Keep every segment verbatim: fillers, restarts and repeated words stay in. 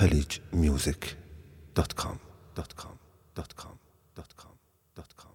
خلیج میوزیک دات کام دات کام دات کام دات کام دات کام.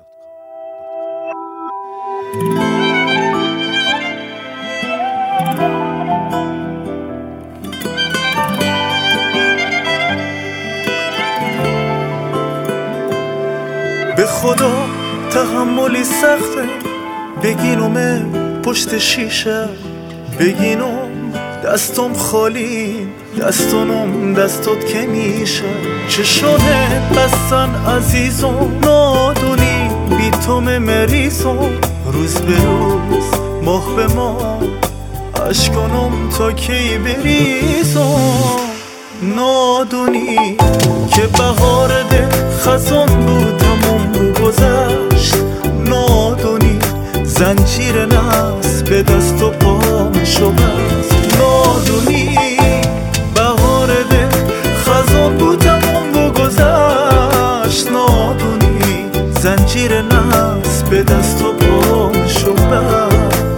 به خدا تحملی سخته، بگینم پشت شیشه، بگینم دستم خالی، دستانم دستات که میشه. چه شده بستن عزیزم، نادونی بی تو مریضم، روز به روز ماه به ماه اشکانم تا کی بریزم. نادونی که بهار ده خزان بود تموم رو گذشت، نادونی زنجیر ناز به دست و پامشو بست. نادونی بهار ده خزان بود تموم رو گذشت، نادونی زنجیر ناز به دست و پامشو بست.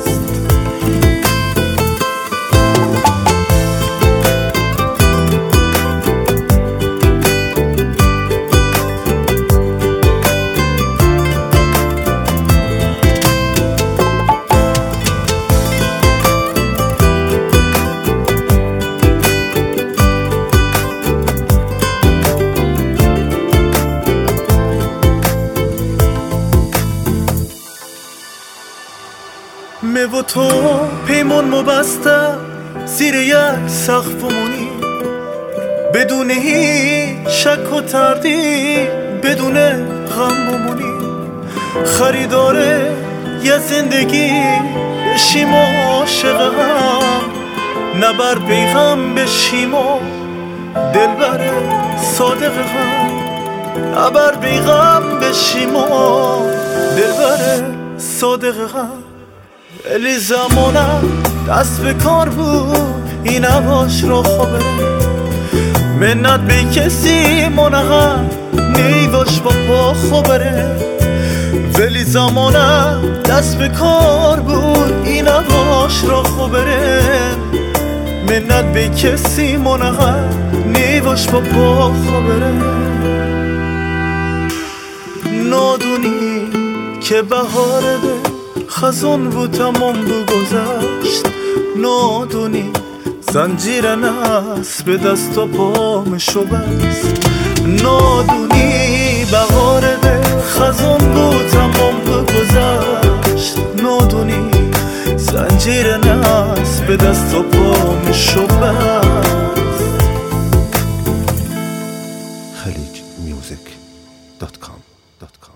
مه و تو پیمان مبسته زیر یک سقفمونی، بدون هیچ شک و تردید، بدون غم بمونی. خریداره یه زندگی بشیم عاشق هم، نبر پیغم بشیم و دلبر صادق هم، نبر پیغم بشیم و دلبر صادق هم. ولی زمانم دست به کار بود این عواش را خبره، منت به کسی منقم نیواش با پا خبره. ولی زمانم دست به کار بود این عواش را خبره، منت به کسی منقم نیواش با پا خبره. نادونی که بهاره ده خزان بود تمام بود گذشت، نادونی زنجیر ناز به دست و پامشو بست. نادونی بهار ده خزان بود تمام بود گذشت، نادونی زنجیر ناز به دست و پامشو بست. خلیج میوزیک دات کام دات کام